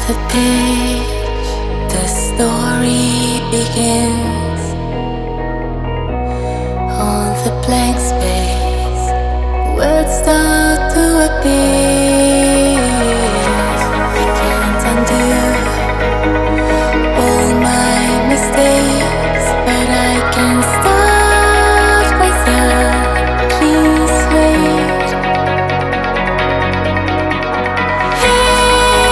the page, the story begins. On the blank space, words start to appear.